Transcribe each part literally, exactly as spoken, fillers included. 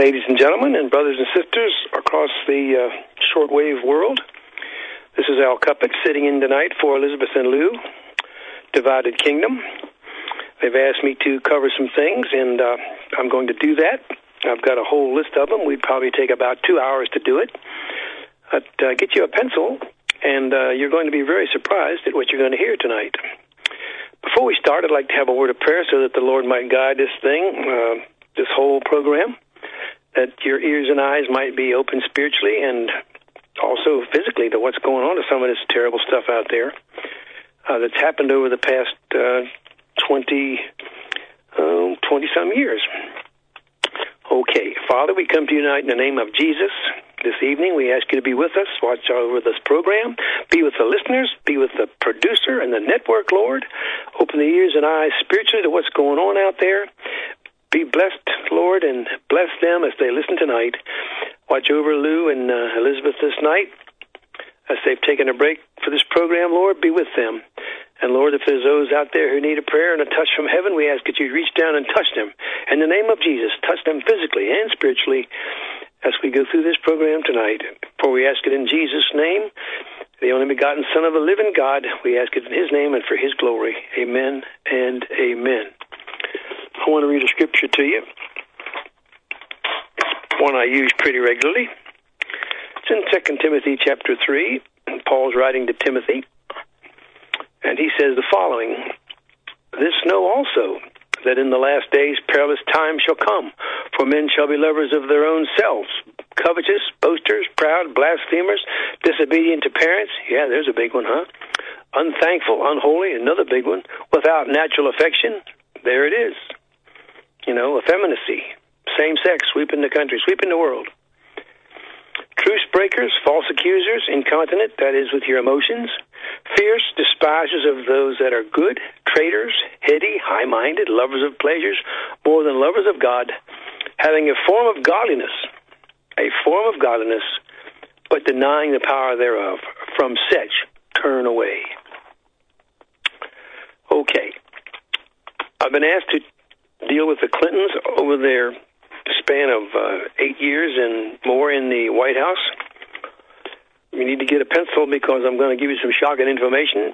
ladies and gentlemen, and brothers and sisters across the uh, shortwave world. This is Al Cuppett sitting in tonight for Elizabeth and Lou, Divided Kingdom. They've asked me to cover some things, and uh, I'm going to do that. I've got a whole list of them. We'd probably take about two hours to do it. But uh, get you a pencil, and uh, you're going to be very surprised at what you're going to hear tonight. Before we start, I'd like to have a word of prayer so that the Lord might guide this thing, uh, this whole program, that your ears and eyes might be open spiritually and also physically to what's going on to some of this terrible stuff out there uh, that's happened over the past uh, twenty, um, twenty-some years. Okay, Father, we come to you tonight in the name of Jesus. This evening, we ask you to be with us, watch over this program, be with the listeners, be with the producer and the network, Lord. Open the ears and eyes spiritually to what's going on out there. Be blessed, Lord, and bless them as they listen tonight. Watch over Lou and uh, Elizabeth this night as they've taken a break for this program, Lord. Be with them. And, Lord, if there's those out there who need a prayer and a touch from heaven, we ask that you reach down and touch them. In the name of Jesus, touch them physically and spiritually as we go through this program tonight. For we ask it in Jesus' name, the only begotten Son of the living God. We ask it in his name and for his glory. Amen and amen. I want to read a scripture to you, one I use pretty regularly. It's in Second Timothy chapter three. Paul's writing to Timothy, and he says the following: "This know also, that in the last days perilous times shall come, for men shall be lovers of their own selves, covetous, boasters, proud, blasphemers, disobedient to parents." Yeah, there's a big one, huh? "Unthankful, unholy," another big one. "Without natural affection." There it is. You know, effeminacy, same-sex, sweeping the country, sweeping the world. "Truce breakers, false accusers, incontinent," that is with your emotions. "Fierce, despisers of those that are good, traitors, heady, high-minded, lovers of pleasures more than lovers of God, having a form of godliness, a form of godliness, but denying the power thereof. From such turn away." Okay. I've been asked to deal with the Clintons over their span of uh, eight years and more in the White House. You need to get a pencil because I'm going to give you some shocking information.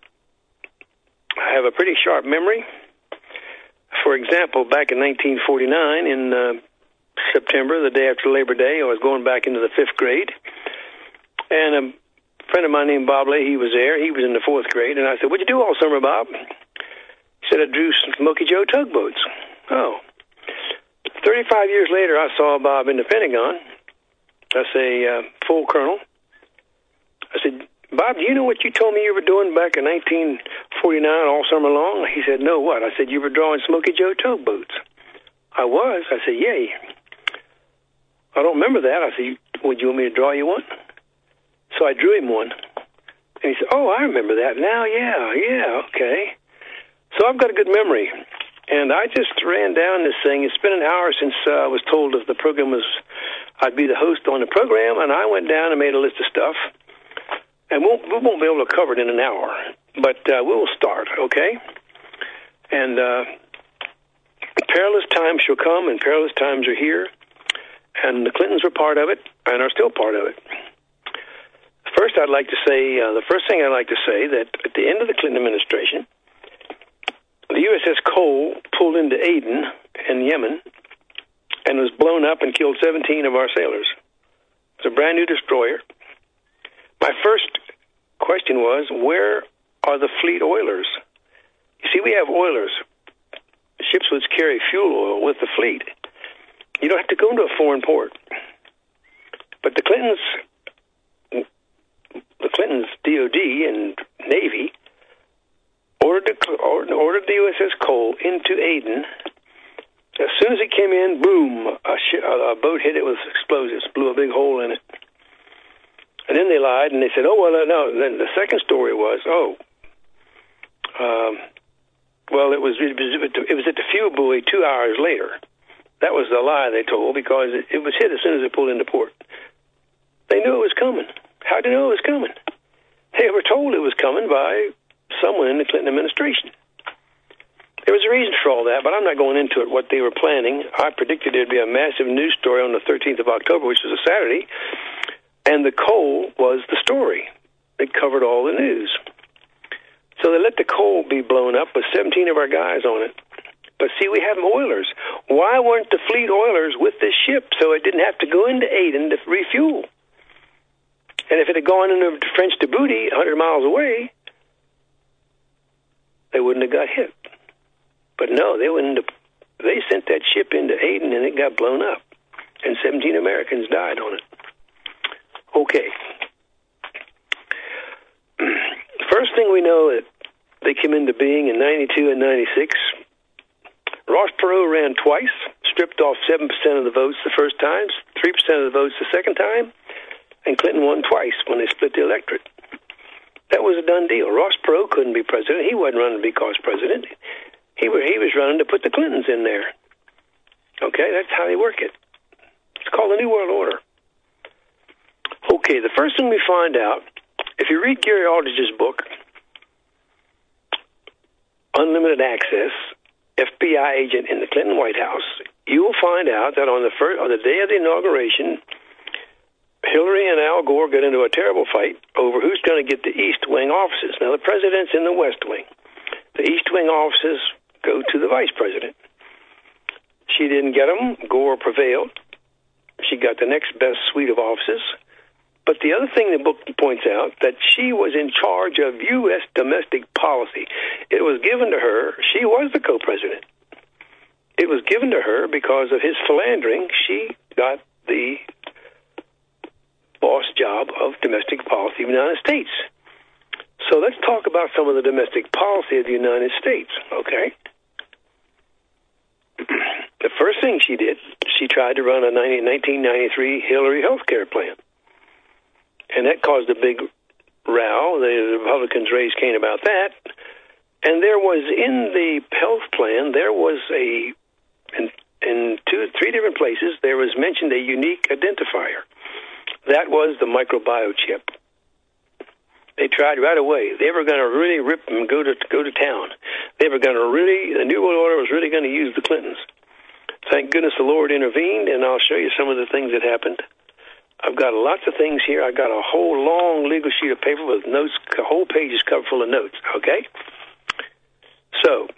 I have a pretty sharp memory. For example, back in nineteen forty-nine, in uh, September, the day after Labor Day, I was going back into the fifth grade, and a friend of mine named Bob Leahy was there. He was in the fourth grade, and I said, "What'd you do all summer, Bob?" He said, "I drew Smoky Joe tugboats." Oh. thirty-five years later, I saw Bob in the Pentagon. That's a uh, full colonel. I said, "Bob, do you know what you told me you were doing back in nineteen forty-nine all summer long?" He said, "No, what?" I said, "You were drawing Smoky Joe tugboats." "I was?" I said, "Yay." "I don't remember that." I said, "Would you want me to draw you one?" So I drew him one. And he said, "Oh, I remember that now. Yeah, yeah, okay." So I've got a good memory. And I just ran down this thing. It's been an hour since uh, I was told that the program was, I'd be the host on the program, and I went down and made a list of stuff. And we'll, we won't be able to cover it in an hour, but uh, we'll start, okay? And uh, perilous times shall come, and perilous times are here. And the Clintons were part of it, and are still part of it. First, I'd like to say, uh, the first thing I'd like to say, that at the end of the Clinton administration, the U S S Cole pulled into Aden in Yemen and was blown up and killed seventeen of our sailors. It's a brand new destroyer. My first question was, where are the fleet oilers? You see, we have oilers, ships which carry fuel oil with the fleet. You don't have to go into a foreign port. But the Clintons, the Clintons D O D and Navy Ordered, the, ordered the U S S Cole into Aden. As soon as it came in, boom, a, sh- a boat hit it with explosives, blew a big hole in it. And then they lied, and they said, oh, well, no. Then the second story was, oh, um, well, it was, it was it was at the fuel buoy two hours later. That was the lie they told, because it, it was hit as soon as it pulled into port. They knew it was coming. How did they know it was coming? They were told it was coming by someone in the Clinton administration. There was a reason for all that, but I'm not going into it, what they were planning. I predicted there'd be a massive news story on the thirteenth of October, which was a Saturday, and the coal was the story. It covered all the news. So they let the coal be blown up with seventeen of our guys on it. But see, we have oilers. Why weren't the fleet oilers with this ship so it didn't have to go into Aden to refuel? And if it had gone into French Djibouti, one hundred miles away, they wouldn't have got hit. But no, they wouldn't have, they sent that ship into Aden and it got blown up. And seventeen Americans died on it. Okay. First thing we know that they came into being in ninety-two and ninety-six. Ross Perot ran twice, stripped off seven percent of the votes the first time, three percent of the votes the second time, and Clinton won twice when they split the electorate. That was a done deal. Ross Perot couldn't be president. He wasn't running to be cause president. He was, he was running to put the Clintons in there. Okay, that's how they work it. It's called the New World Order. Okay, the first thing we find out, if you read Gary Aldridge's book, Unlimited Access, F B I agent in the Clinton White House, you will find out that on the first, on the day of the inauguration, Hillary and Al Gore got into a terrible fight over who's going to get the East Wing offices. Now, the president's in the West Wing. The East Wing offices go to the vice president. She didn't get them. Gore prevailed. She got the next best suite of offices. But the other thing the book points out, that she was in charge of U S domestic policy. It was given to her. She was the co-president. It was given to her because of his philandering. She got the boss job of domestic policy of the United States. So let's talk about some of the domestic policy of the United States, okay? The first thing she did, she tried to run a nineteen ninety-three Hillary health care plan. And that caused a big row. The Republicans raised Cain about that. And there was, in the health plan, there was a, in, in two, three different places, there was mentioned a unique identifier. That was the microbiochip. They tried right away. They were going to really rip and go to go to town. They were going to really, the New World Order was really going to use the Clintons. Thank goodness the Lord intervened, and I'll show you some of the things that happened. I've got lots of things here. I've got a whole long legal sheet of paper with notes, a whole page is covered full of notes, okay? So,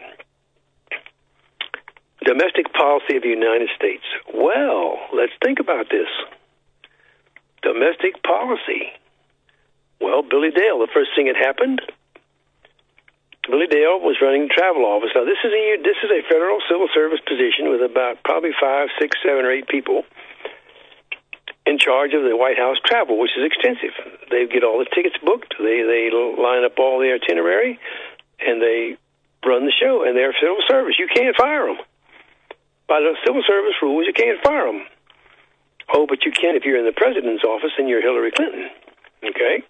domestic policy of the United States. Well, let's think about this. Domestic policy. Well, Billy Dale, the first thing that happened, Billy Dale was running the travel office. Now, this is a this is a federal civil service position with about probably five, six, seven, or eight people in charge of the White House travel, which is extensive. They get all the tickets booked. They they line up all the itinerary, and they run the show. And they're civil service. You can't fire them. By the civil service rules, you can't fire them. Oh, but you can if you're in the president's office and you're Hillary Clinton. Okay?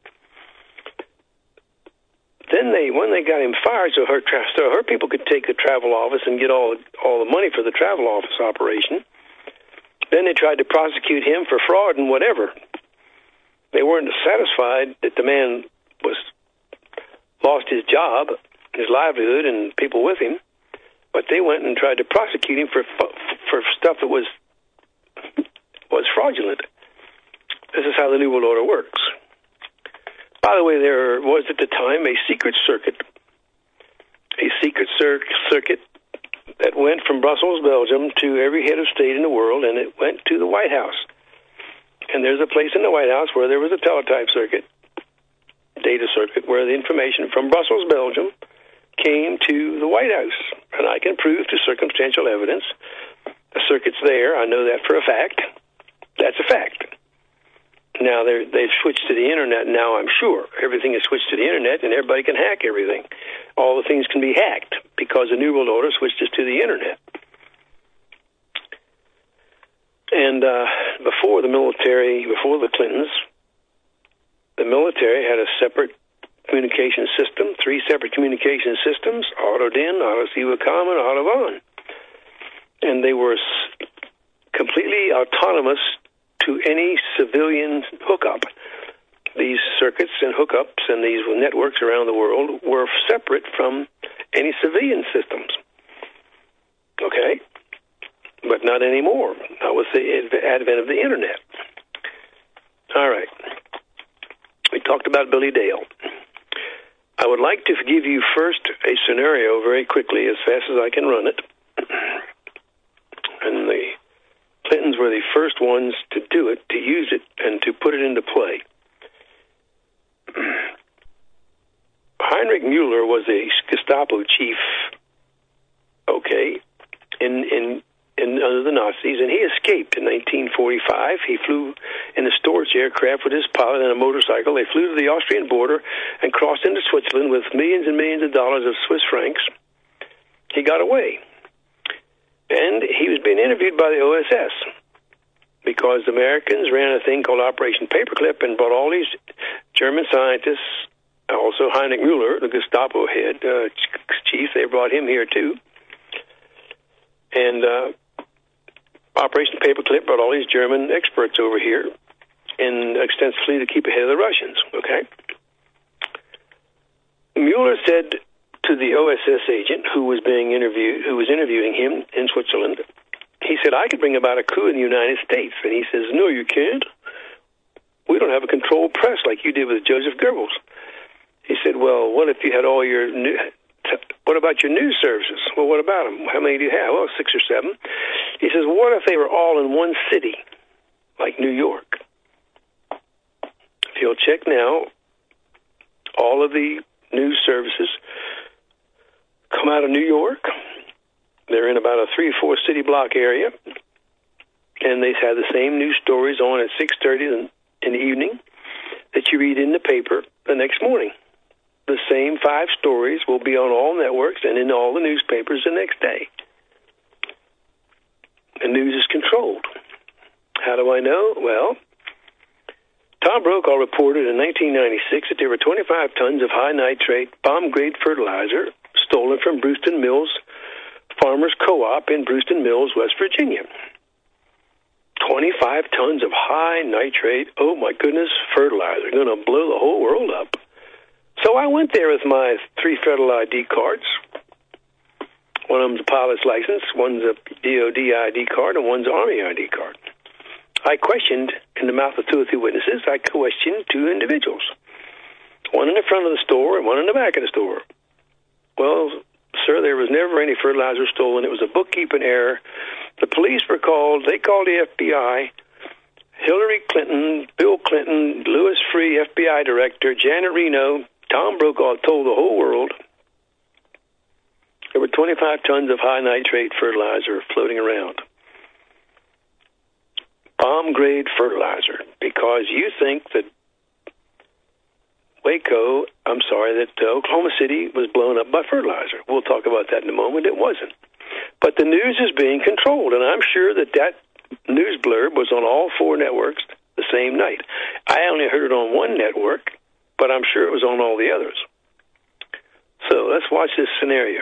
Then they, when they got him fired, so her tra- so her people could take the travel office and get all all the money for the travel office operation. Then they tried to prosecute him for fraud and whatever. They weren't satisfied that the man was lost his job, his livelihood, and people with him, but they went and tried to prosecute him for for stuff that was was fraudulent. This is how the New World Order works. By the way, there was at the time a secret circuit, a secret cir- circuit that went from Brussels, Belgium, to every head of state in the world, and it went to the White House. And there's a place in the White House where there was a teletype circuit, data circuit, where the information from Brussels, Belgium, came to the White House. And I can prove to circumstantial evidence the circuit's there. I know that for a fact. That's a fact. Now, they've switched to the Internet now, I'm sure. Everything is switched to the Internet, and everybody can hack everything. All the things can be hacked because the New World Order switched us to the Internet. And uh, before the military, before the Clintons, the military had a separate communication system, three separate communication systems, AutoDIN, AutoSIWACOM, and AutoVon. And they were completely autonomous to any civilian hookup. These circuits and hookups and these networks around the world were separate from any civilian systems. Okay? But not anymore. Not with the advent of the Internet. All right. We talked about Billy Dale. I would like to give you first a scenario very quickly, as fast as I can run it. And the Clintons were the first ones to do it, to use it, and to put it into play. Heinrich Mueller was a Gestapo chief, okay, in in in under the Nazis, and he escaped in nineteen forty-five. He flew in a storage aircraft with his pilot and a motorcycle. They flew to the Austrian border and crossed into Switzerland with millions and millions of dollars of Swiss francs. He got away. And he was being interviewed by the O S S because the Americans ran a thing called Operation Paperclip and brought all these German scientists, also Heinrich Mueller, the Gestapo head uh, chief, they brought him here too. And uh, Operation Paperclip brought all these German experts over here and extensively to keep ahead of the Russians, okay? Mueller said to the O S S agent who was being interviewed, who was interviewing him in Switzerland, he said, I could bring about a coup in the United States. And he says, no, you can't. We don't have a controlled press like you did with Joseph Goebbels. He said, well, what if you had all your new, what about your news services? Well, what about them? How many do you have? Well, six or seven. He says, what if they were all in one city, like New York? If you'll check now, all of the news services come out of New York. They're in about a three or four city block area, and they have the same news stories on at six thirty in the evening that you read in the paper the next morning. The same five stories will be on all networks and in all the newspapers the next day. The news is controlled. How do I know? Well, Tom Brokaw reported in nineteen ninety-six that there were twenty-five tons of high nitrate bomb-grade fertilizer stolen from Brewston Mills Farmers Co-op in Brewston Mills, West Virginia. twenty-five tons of high nitrate, oh my goodness, fertilizer, going to blow the whole world up. So I went there with my three federal I D cards. One of them's a pilot's license, one's a D O D I D card, and one's an Army I D card. I questioned, in the mouth of two or three witnesses, I questioned two individuals. One in the front of the store and one in the back of the store. Well, sir, there was never any fertilizer stolen. It was a bookkeeping error. The police were called. They called the F B I. Hillary Clinton, Bill Clinton, Louis Freeh, F B I director, Janet Reno, Tom Brokaw told the whole world there were twenty-five tons of high nitrate fertilizer floating around. Bomb-grade fertilizer, because you think that Waco, I'm sorry, that uh, Oklahoma City was blown up by fertilizer. We'll talk about that in a moment. It wasn't. But the news is being controlled, and I'm sure that that news blurb was on all four networks the same night. I only heard it on one network, but I'm sure it was on all the others. So let's watch this scenario.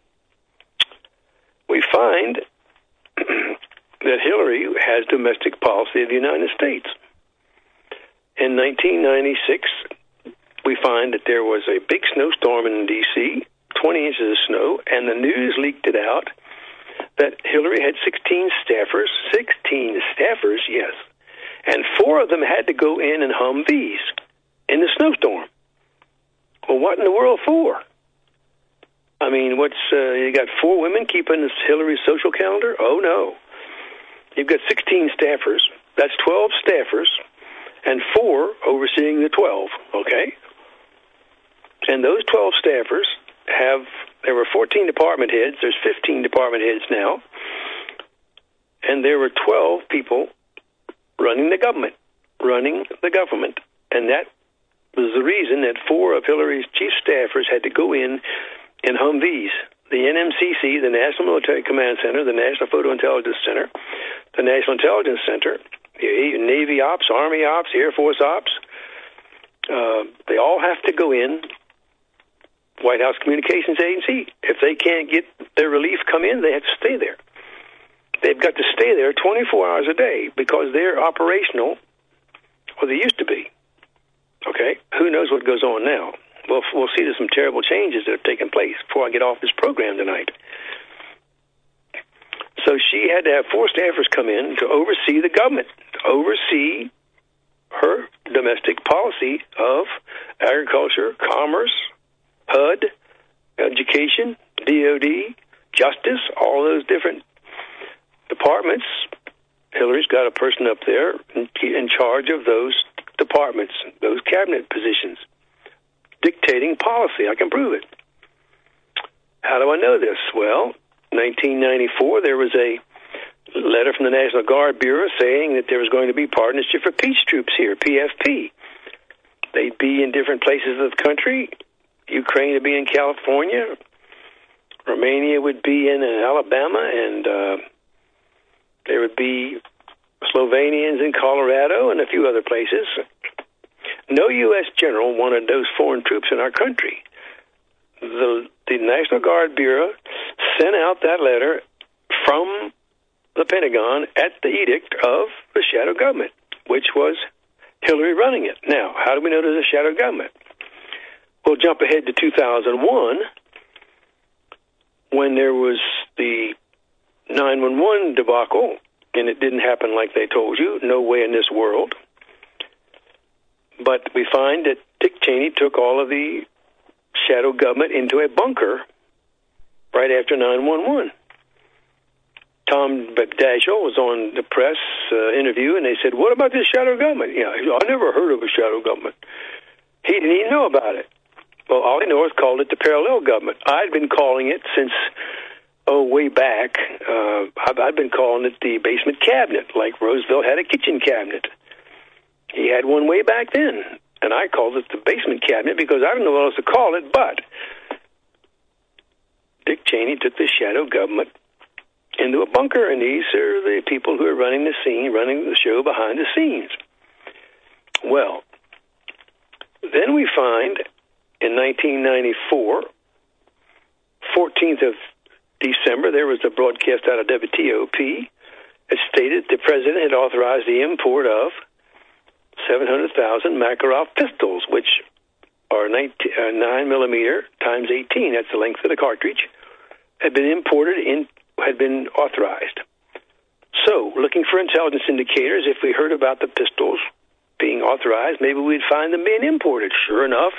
We find that Hillary has domestic policy of the United States. In nineteen ninety-six, we find that there was a big snowstorm in D C, twenty inches of snow, and the news leaked it out that Hillary had sixteen staffers, sixteen staffers, yes, and four of them had to go in in Humvees in the snowstorm. Well, what in the world for? I mean, what's uh, you got four women keeping this Hillary's social calendar? Oh, no. You've got sixteen staffers. That's twelve staffers, and four overseeing the twelve, okay? And those twelve staffers have, there were fourteen department heads. There's fifteen department heads now. And there were twelve people running the government, running the government. And that was the reason that four of Hillary's chief staffers had to go in in Humvees. The N M C C, the National Military Command Center, the National Photo Intelligence Center, the National Intelligence Center, the Navy Ops, Army Ops, Air Force Ops, uh, they all have to go in. White House Communications Agency, if they can't get their relief come in, they have to stay there. They've got to stay there twenty-four hours a day because they're operational, or they used to be. Okay? Who knows what goes on now? Well, we'll see there's some terrible changes that have taken place before I get off this program tonight. So she had to have four staffers come in to oversee the government, to oversee her domestic policy of agriculture, commerce, H U D, education, D O D, justice, all those different departments. Hillary's got a person up there in, in charge of those departments, those cabinet positions, dictating policy. I can prove it. How do I know this? Well, nineteen ninety-four, there was a letter from the National Guard Bureau saying that there was going to be Partnership for Peace troops here, P F P. They'd be in different places of the country. Ukraine would be in California. Romania would be in Alabama, and uh, there would be Slovenians in Colorado and a few other places. No U S general wanted those foreign troops in our country. The, the National Guard Bureau sent out that letter from the Pentagon at the edict of the shadow government, which was Hillary running it. Now, how do we know there's a shadow government? We'll jump ahead to two thousand one, when there was the nine one one debacle, and it didn't happen like they told you. No way in this world. But we find that Dick Cheney took all of the shadow government into a bunker right after nine one one. Tom Daschle was on the press uh, interview, and they said, "What about this shadow government?" You know, I never heard of a shadow government. He didn't even know about it. Well, Ollie North called it the parallel government. I'd been calling it since, oh, way back. Uh, I've, I've been calling it the basement cabinet, like Roosevelt had a kitchen cabinet. He had one way back then, and I called it the basement cabinet because I don't know what else to call it, but Dick Cheney took the shadow government into a bunker, and these are the people who are running the scene, running the show behind the scenes. Well, then we find in nineteen ninety-four, fourteenth of December, there was a broadcast out of W T O P. It stated the president had authorized the import of seven hundred thousand Makarov pistols, which are nine millimeter times eighteen. That's the length of the cartridge. Had been imported in, had been authorized. So, looking for intelligence indicators, if we heard about the pistols being authorized, maybe we'd find them being imported. Sure enough,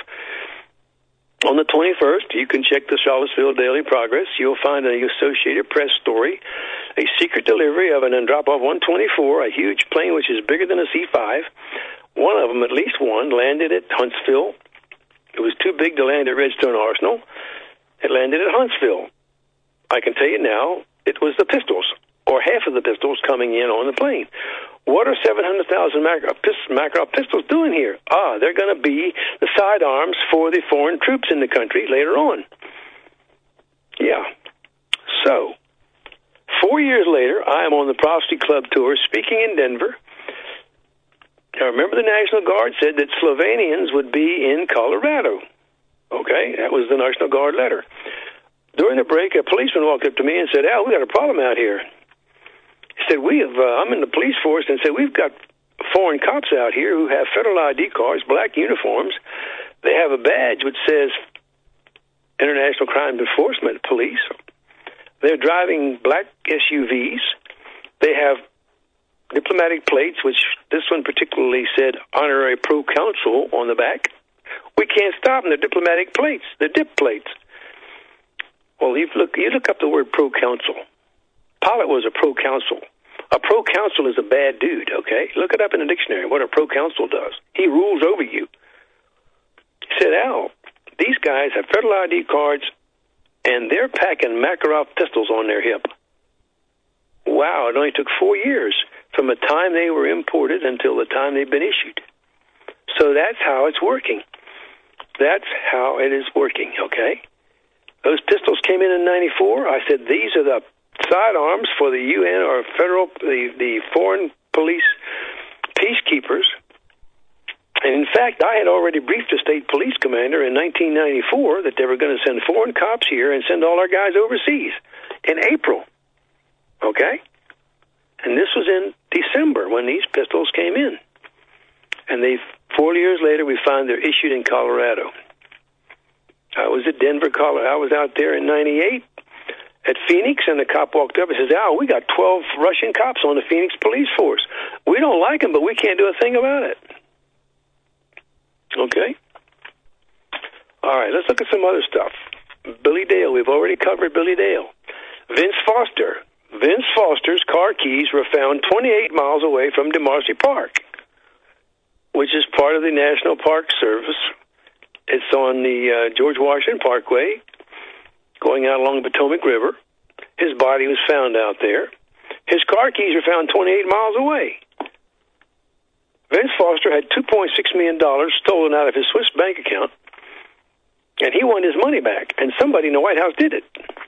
on the twenty-first, you can check the Charlottesville Daily Progress. You'll find an Associated Press story, a secret delivery of an Andropov one twenty-four, a huge plane which is bigger than a C five. One of them, at least one, landed at Huntsville. It was too big to land at Redstone Arsenal. It landed at Huntsville. I can tell you now, it was the pistols, or half of the pistols coming in on the plane. What are seven hundred thousand Makarov pistols doing here? Ah, they're going to be the sidearms for the foreign troops in the country later on. Yeah. So, four years later, I am on the Prophecy Club tour speaking in Denver. Now, remember the National Guard said that Slovenians would be in Colorado. Okay, that was the National Guard letter. During the break, a policeman walked up to me and said, "Al, we got a problem out here." He said, we have, uh, I'm in the police force, and said, we've got foreign cops out here who have federal I D cards, black uniforms. They have a badge which says International Crime Enforcement Police. They're driving black S U Vs. They have diplomatic plates, which this one particularly said honorary pro-consul on the back. We can't stop them. They're diplomatic plates. They're dip plates. Well, you look, you look up the word pro-consul. Pollitt was a pro-consul. A pro-consul is a bad dude, okay? Look it up in the dictionary, what a pro-consul does. He rules over you. He said, Al, these guys have federal I D cards, and they're packing Makarov pistols on their hip. Wow, it only took four years from the time they were imported until the time they've been issued. So that's how it's working. That's how it is working, okay? Those pistols came in in ninety-four. I said, these are the sidearms for the U N or federal, the, the foreign police peacekeepers. And in fact, I had already briefed the state police commander in nineteen ninety-four that they were going to send foreign cops here and send all our guys overseas in April. Okay? And this was in December when these pistols came in. And they, four years later, we find they're issued in Colorado. I was at Denver, Colorado. I was out there in ninety-eight. at Phoenix, and the cop walked up and says, "Oh, we got twelve Russian cops on the Phoenix police force. We don't like them, but we can't do a thing about it." Okay? All right, let's look at some other stuff. Billy Dale, we've already covered Billy Dale. Vince Foster. Vince Foster's car keys were found twenty-eight miles away from DeMarcy Park, which is part of the National Park Service. It's on the uh, George Washington Parkway, going out along the Potomac River. His body was found out there. His car keys were found twenty-eight miles away. Vince Foster had two point six million dollars stolen out of his Swiss bank account, and he wanted his money back, and somebody in the White House did it.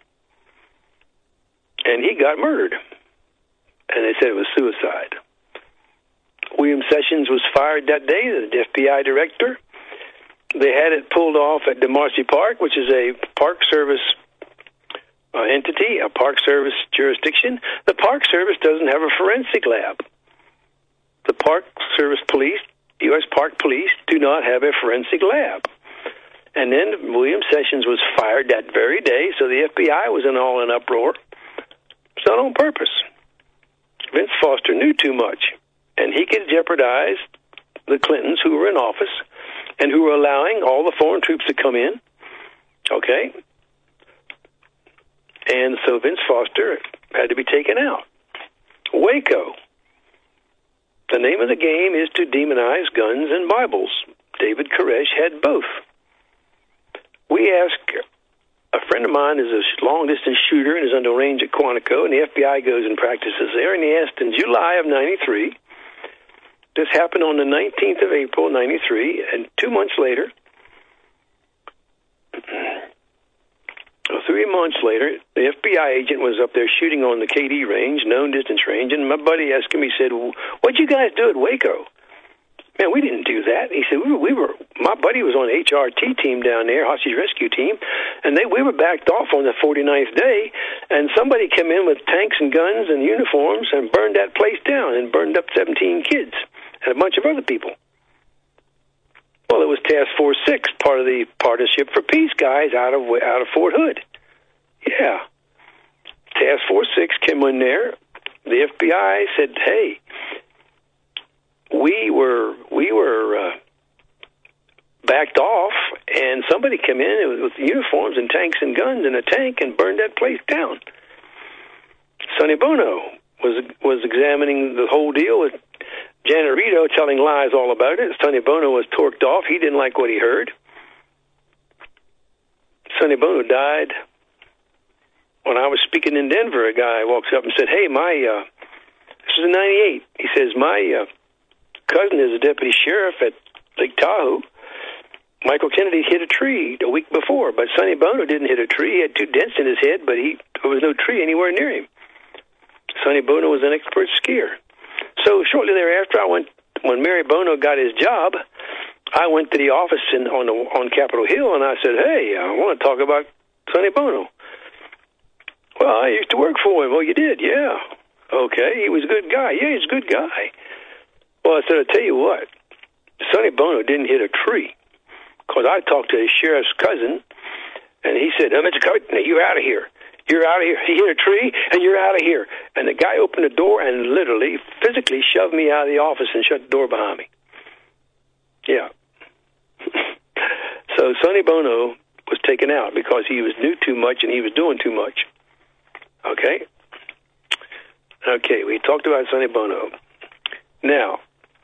And he got murdered. And they said it was suicide. William Sessions was fired that day, the F B I director. They had it pulled off at DeMarcy Park, which is a Park Service uh, entity, a Park Service jurisdiction. The Park Service doesn't have a forensic lab. The Park Service Police, U S Park Police, do not have a forensic lab. And then William Sessions was fired that very day, so the F B I was in all an uproar. It's not on purpose. Vince Foster knew too much, and he could jeopardize the Clintons who were in office and who were allowing all the foreign troops to come in. Okay? And so Vince Foster had to be taken out. Waco. The name of the game is to demonize guns and Bibles. David Koresh had both. We ask, a friend of mine is a long-distance shooter and is under range at Quantico, and the F B I goes and practices there, and he asked in July of ninety-three, this happened on the nineteenth of April, ninety-three, and two months later, three months later, the F B I agent was up there shooting on the K D range, known distance range, and my buddy asked him, he said, "What'd you guys do at Waco?" "Man, we didn't do that." He said, we were, we were, my buddy was on the H R T team down there, hostage rescue team, and they we were backed off on the forty-ninth day, and somebody came in with tanks and guns and uniforms and burned that place down and burned up seventeen kids and a bunch of other people. Well, it was Task Force six, part of the Partnership for Peace guys out of out of Fort Hood. Yeah. Task Force six came in there. The F B I said, "Hey, we were we were uh, backed off, and somebody came in with uniforms and tanks and guns and a tank and burned that place down." Sonny Bono was was examining the whole deal with Janet Rito, telling lies all about it. Sonny Bono was torqued off. He didn't like what he heard. Sonny Bono died. When I was speaking in Denver, a guy walks up and said, "Hey, my uh, this is in ninety-eight." He says, "My uh, cousin is a deputy sheriff at Lake Tahoe. Michael Kennedy hit a tree a week before, but Sonny Bono didn't hit a tree. He had two dents in his head, but he there was no tree anywhere near him." Sonny Bono was an expert skier. So shortly thereafter, I went when Mary Bono got his job. I went to the office in, on the, on Capitol Hill, and I said, "Hey, I want to talk about Sonny Bono." "Well, I used to work for him." "Oh, you did?" "Yeah." "Okay, he was a good guy." "Yeah, he's a good guy." Well, I said, "I'll tell you what, Sonny Bono didn't hit a tree, because I talked to his sheriff's cousin, and he said, "Oh, Mister Covington, you're out of here. You're out of here. He hit a tree, and you're out of here." And the guy opened the door and literally, physically shoved me out of the office and shut the door behind me. Yeah. So Sonny Bono was taken out because he was knew too much and he was doing too much. Okay? Okay, we talked about Sonny Bono. Now,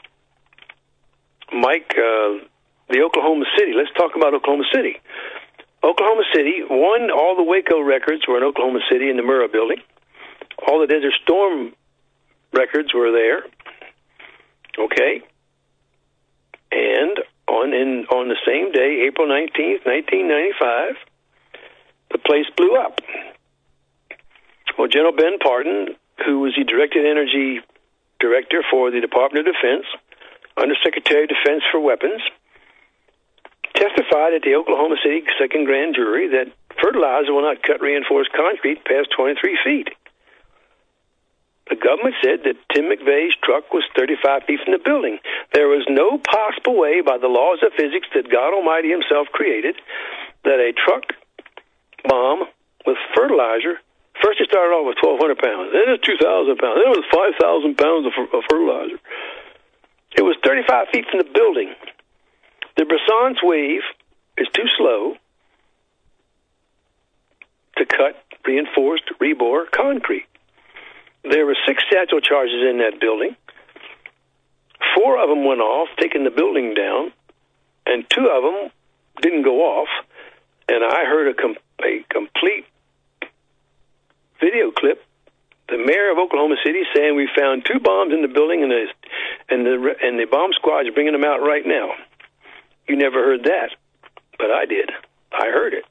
Mike, uh, the Oklahoma City. Let's talk about Oklahoma City. Oklahoma City, one, all the Waco records were in Oklahoma City in the Murrah building. All the Desert Storm records were there. Okay? And on in on the same day, April nineteenth, nineteen ninety-five, the place blew up. Well, General Ben Parton, who was the Directed Energy Director for the Department of Defense, Undersecretary of Defense for Weapons, testified at the Oklahoma City Second Grand Jury that fertilizer will not cut reinforced concrete past twenty-three feet. The government said that Tim McVeigh's truck was thirty-five feet from the building. There was no possible way by the laws of physics that God Almighty himself created that a truck bomb with fertilizer First, it started off with twelve hundred pounds. Then it was two thousand pounds. Then it was five thousand pounds of, of fertilizer. It was thirty-five feet from the building. The Bresson's wave is too slow to cut reinforced rebore concrete. There were six satchel charges in that building. Four of them went off, taking the building down, and two of them didn't go off. And I heard a, com- a complete video clip. The mayor of Oklahoma City saying we found two bombs in the building, and the and the and the bomb squad is bringing them out right now. You never heard that, but I did. I heard it.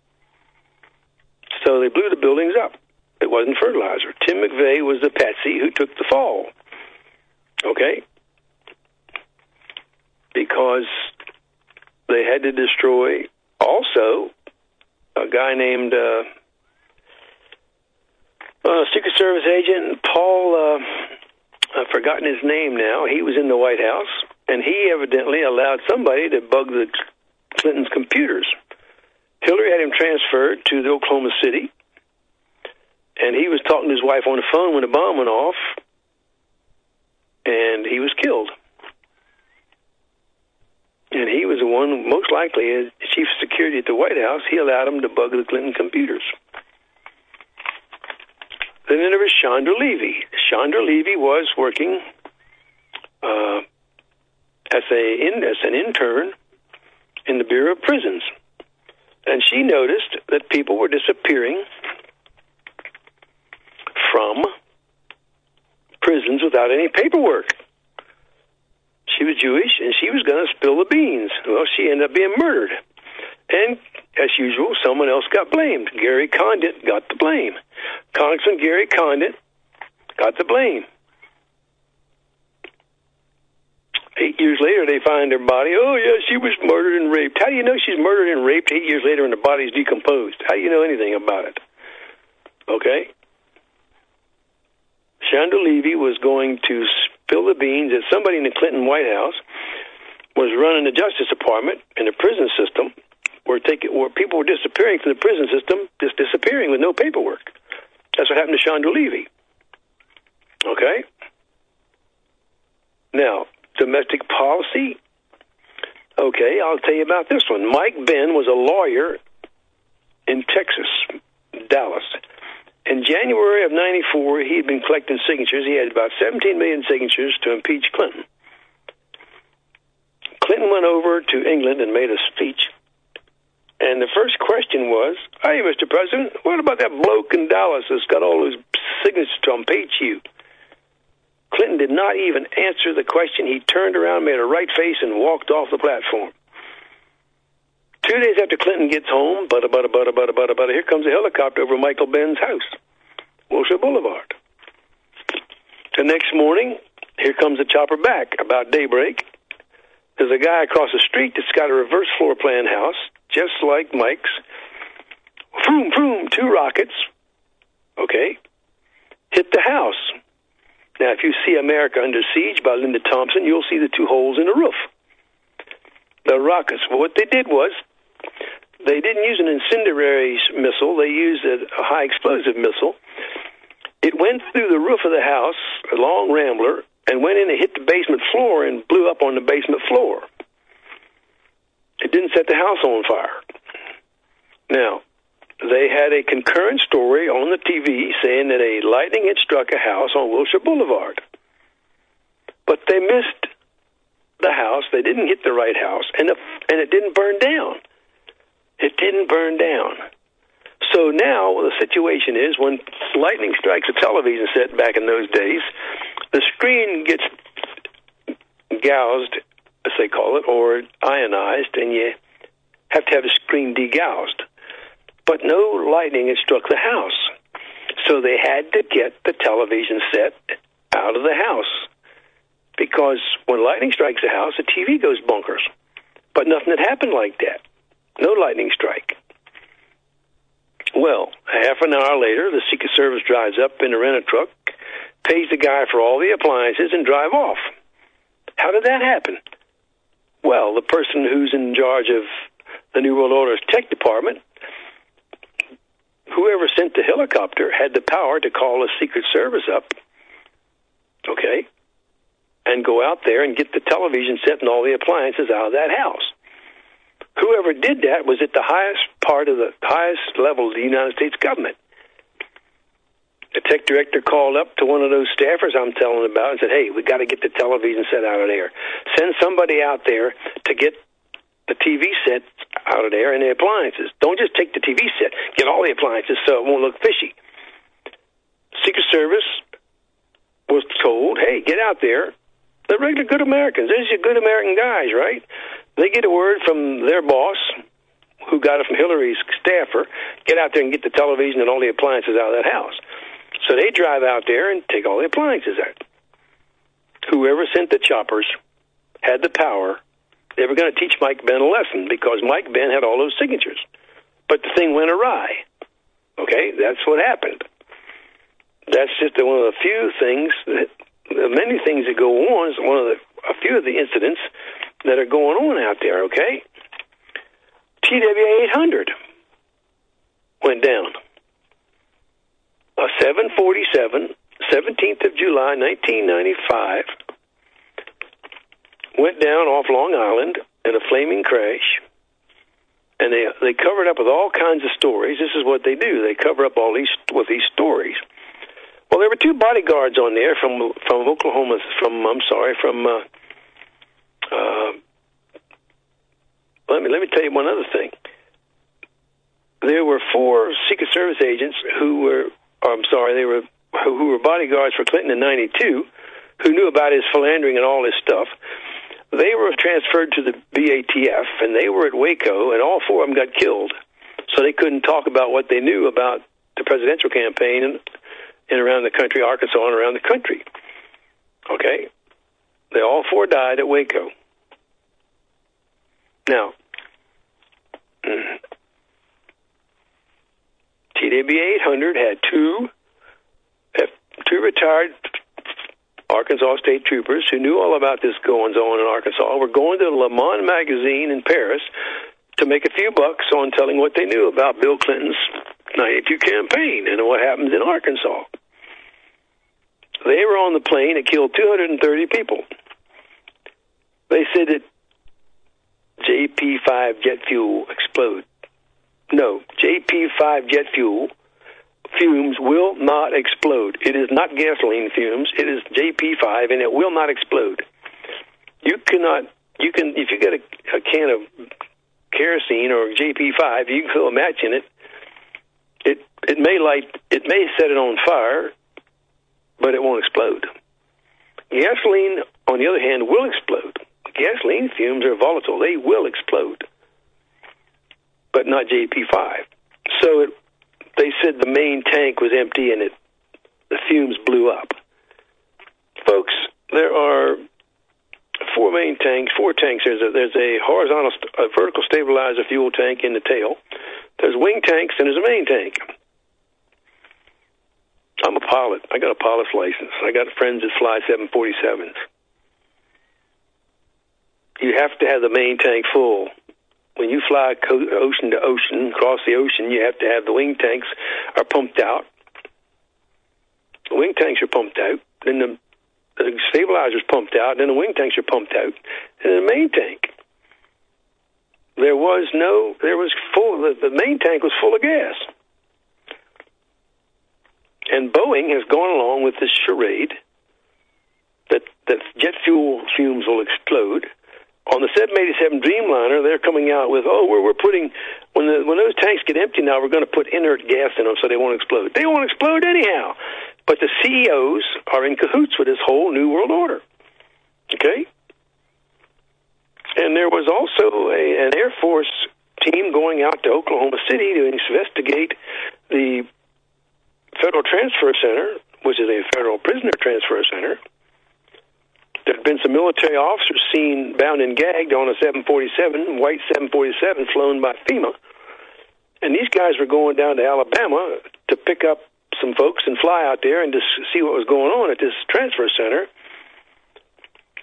So they blew the buildings up. It wasn't fertilizer. Tim McVeigh was the patsy who took the fall. Okay? Because they had to destroy also a guy named uh, uh, Secret Service agent Paul, uh, I've forgotten his name now. He was in the White House, and he evidently allowed somebody to bug the Clintons' computers. Hillary had him transferred to the Oklahoma City, and he was talking to his wife on the phone when the bomb went off, and he was killed. And he was the one, most likely, as chief of security at the White House, he allowed him to bug the Clinton computers. Then there was Chandra Levy. Chandra Levy was working uh, as, a, in, as an intern in the Bureau of Prisons. And she noticed that people were disappearing from prisons without any paperwork. She was Jewish, and she was going to spill the beans. Well, she ended up being murdered. And, as usual, someone else got blamed. Gary Condit got the blame. Congressman Gary Condit got the blame. Eight years later, they find her body. Oh, yeah, she was murdered and raped. How do you know she's murdered and raped eight years later and her body's decomposed? How do you know anything about it? Okay? Chandra Levy was going to spill the beans that somebody in the Clinton White House was running the Justice Department and the prison system where, take, where people were disappearing from the prison system, just disappearing with no paperwork. That's what happened to Chandra Levy. Okay? Now, domestic policy. Okay, I'll tell you about this one. Mike Benn was a lawyer in Texas, Dallas. In January of ninety-four, he had been collecting signatures. He had about seventeen million signatures to impeach Clinton. Clinton went over to England and made a speech. And the first question was, hey, Mister President, what about that bloke in Dallas that's got all those signatures to impeach you? Clinton did not even answer the question. He turned around, made a right face, and walked off the platform. Two days after Clinton gets home, butta, butta, butta, butta, butta, butta, here comes a helicopter over Michael Benn's house, Wilshire Boulevard. The next morning, here comes the chopper back about daybreak. There's a guy across the street that's got a reverse floor plan house, just like Mike's. Vroom, vroom, two rockets, okay, hit the house. Now, if you see America Under Siege by Linda Thompson, you'll see the two holes in the roof. The rockets, well, what they did was, they didn't use an incendiary missile. They used a, a high explosive missile. It went through the roof of the house, a long rambler, and went in and hit the basement floor and blew up on the basement floor. It didn't set the house on fire. Now, they had a concurrent story on the T V saying that a lightning had struck a house on Wilshire Boulevard. But they missed the house. They didn't hit the right house, and, the, and it didn't burn down. It didn't burn down. So now the situation is when lightning strikes a television set back in those days, the screen gets gouged, as they call it, or ionized, and you have to have the screen degouged. But no lightning had struck the house. So they had to get the television set out of the house. Because when lightning strikes a house, the T V goes bonkers. But nothing had happened like that. No lightning strike. Well, half an hour later, the Secret Service drives up in a rent-a-truck, pays the guy for all the appliances, and drive off. How did that happen? Well, the person who's in charge of the New World Order's tech department, who whoever sent the helicopter had the power to call the Secret Service up, okay, and go out there and get the television set and all the appliances out of that house. Whoever did that was at the highest part of the highest level of the United States government. The tech director called up to one of those staffers I'm telling about and said, hey, we got to get the television set out of there. Send somebody out there to get the T V set out of there and the appliances. Don't just take the T V set. Get all the appliances so it won't look fishy. Secret Service was told, hey, get out there. They're regular good Americans. These are good American guys, right? They get a word from their boss, who got it from Hillary's staffer, get out there and get the television and all the appliances out of that house. So they drive out there and take all the appliances out. Whoever sent the choppers had the power. They were going to teach Mike Benn a lesson because Mike Benn had all those signatures. But the thing went awry. Okay, that's what happened. That's just one of the few things, that, the many things that go on, is one of the, a few of the incidents that are going on out there, okay? T W A eight hundred went down. A seven forty-seven, seventeenth of July, nineteen ninety-five, went down off Long Island in a flaming crash, and they they covered up with all kinds of stories. This is what they do. They cover up all these with these stories. Well, there were two bodyguards on there from from Oklahoma, from, I'm sorry, from, uh, uh, let me let me tell you one other thing. There were four Secret Service agents who were, or I'm sorry, they were who were bodyguards for Clinton in ninety-two, who knew about his philandering and all this stuff. They were transferred to the B A T F, and they were at Waco, and all four of them got killed. So they couldn't talk about what they knew about the presidential campaign and, and around the country, Arkansas and around the country. Okay? They all four died at Waco. Now, T W A eight hundred had two, two retired Arkansas state troopers who knew all about this goings-on in Arkansas, were going to Le Monde magazine in Paris to make a few bucks on telling what they knew about Bill Clinton's ninety-two campaign and what happens in Arkansas. They were on the plane that killed two hundred thirty people. They said that J P five jet fuel explode. No, J P five jet fuel fumes will not explode. It is not gasoline fumes. It is J P five, and it will not explode. You cannot, you can, if you get a, a can of kerosene or J P five, you can throw a match in it. It it may light, it may set it on fire, but it won't explode. Gasoline, on the other hand, will explode. Gasoline fumes are volatile. They will explode, but not J P five. So it, they said the main tank was empty and it, the fumes blew up. Folks, there are four main tanks, four tanks. There's a, there's a horizontal, a vertical stabilizer fuel tank in the tail. There's wing tanks and there's a main tank. I'm a pilot. I got a pilot's license. I got friends that fly seven forty-sevens. You have to have the main tank full. When you fly ocean to ocean, across the ocean, you have to have the wing tanks are pumped out. The wing tanks are pumped out. Then the, the stabilizer's pumped out. Then the wing tanks are pumped out. And then the main tank. There was no, there was full, the, the main tank was full of gas. And Boeing has gone along with this charade that, that jet fuel fumes will explode. On the seven eighty-seven Dreamliner, they're coming out with, oh, we're, we're putting, when the, when those tanks get empty now, we're going to put inert gas in them so they won't explode. They won't explode anyhow. But the C E Os are in cahoots with this whole New World Order. Okay? And there was also a, an Air Force team going out to Oklahoma City to investigate the Federal Transfer Center, which is a federal prisoner transfer center. There had been some military officers seen bound and gagged on a seven forty-seven, white seven forty-seven flown by FEMA. And these guys were going down to Alabama to pick up some folks and fly out there and to see what was going on at this transfer center.